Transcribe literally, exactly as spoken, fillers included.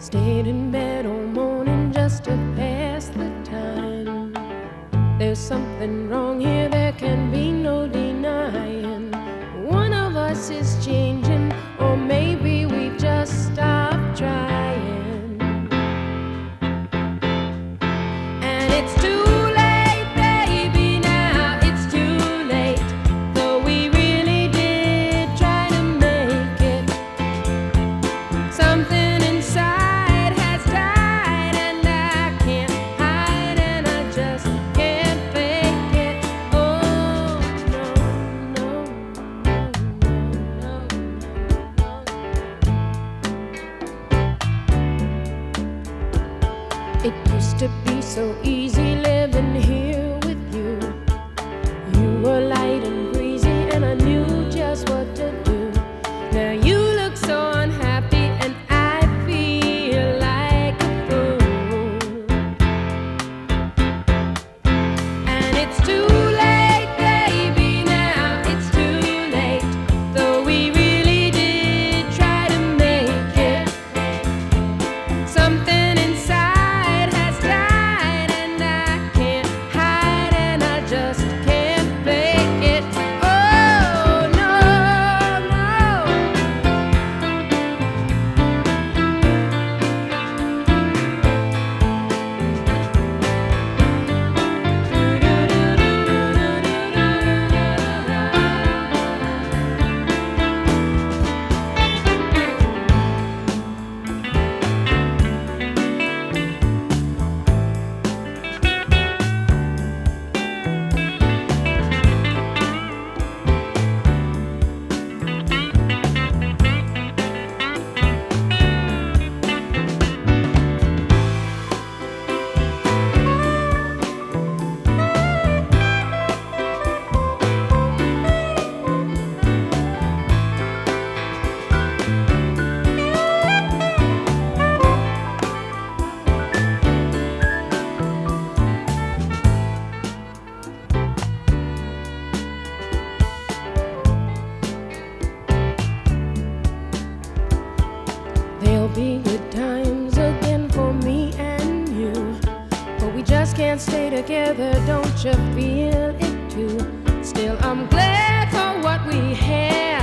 Stayed in bed all morning just to pass the time. There's something wrong here, there can be no denying. One of us is changing, or maybe we've just stopped trying. And it's too late, baby, now it's too late. Though we really did try to make it. Something inside has died, and I can't hide, and I just can't fake it. Oh, no, no, no, no, no, no. It used to be so easy living here with you. You were light and breezy, and I knew just what to do. Now you look so unhappy, and I feel like a fool. And it's too late, baby, now it's too late. Though we really did try to make it. Something inside has died, and I can't hide, and I just can't fake it. Oh, no, no. There'll be good times again for me and you, but we just can't stay together, don't you feel it too? Still, I'm glad for what we had.